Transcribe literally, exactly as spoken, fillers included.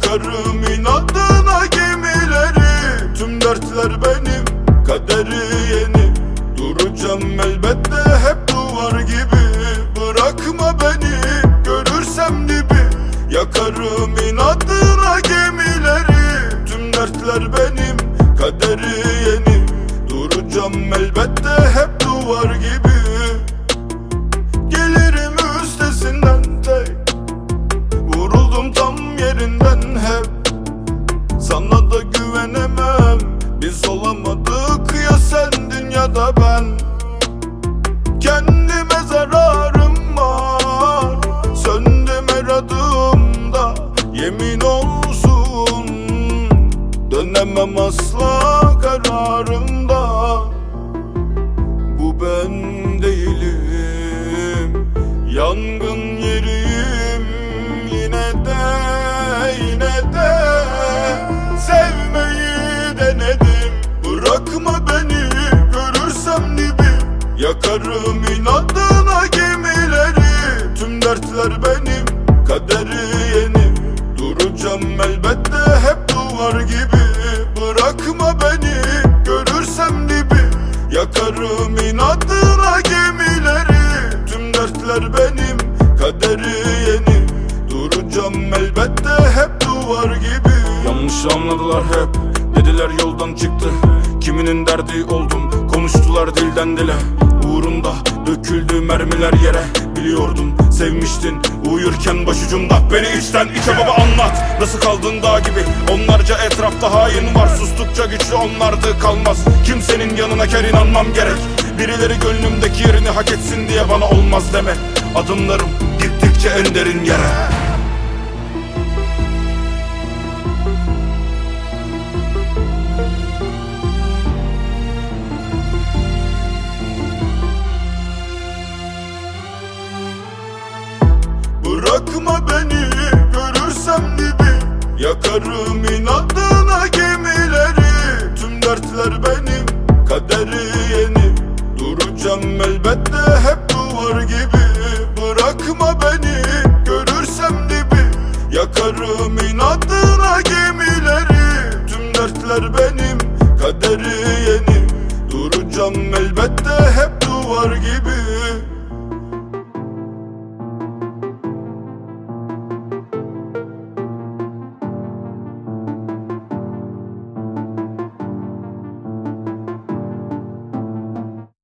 Yakarım inadına gemileri. Tüm dertler benim, kaderi yeni. Duracağım elbette hep duvar gibi. Bırakma beni, görürsem dibi. Yakarım inadına gemileri. Tüm dertler benim, kaderi yeni. Duracağım elbette hep duvar gibi. Gelirim üstesinden tek. Vuruldum tam yerinden hep. Sana da güvenemem. Biz olamadık ya sen dünyada ben. Kendime zararım var. Söndüm her adımda. Yemin olsun dönemem asla kararımda. Bu ben değilim. Yangın yeriyim. Yine de yine de sevmeyi denedim. Bırakma beni, görürsem dibi. Yakarım inadına gemileri. Tüm dertler benim, kaderi yeni. Duracağım elbette hep duvar gibi. Bırakma beni, görürsem dibi. Yakarım inadına gemileri. Tüm dertler benim, kaderi yeni. Duracağım elbette hep duvar gibi. Yanlış anladılar hep, dediler yoldan çıktı. Kiminin derdi oldum, konuştular dilden dile. Uğrunda döküldü mermiler yere. Biliyordum sevmiştin uyurken başucumda. Beni içten içe baba anlat, nasıl kaldın dağ gibi. Onlarca etrafta hain var, sustukça güçlü onlardı kalmaz. Kimsenin yanına kar inanmam gerek. Birileri gönlümdeki yerini hak etsin diye bana olmaz deme. Adımlarım gittikçe en derin yere. Bırakma beni, görürsem dibi. Yakarım inadına gemileri. Tüm dertler benim, kaderi yeni. Duracağım elbette hep duvar gibi. Bırakma beni, görürsem dibi. Yakarım inadına gemileri. Tüm dertler benim.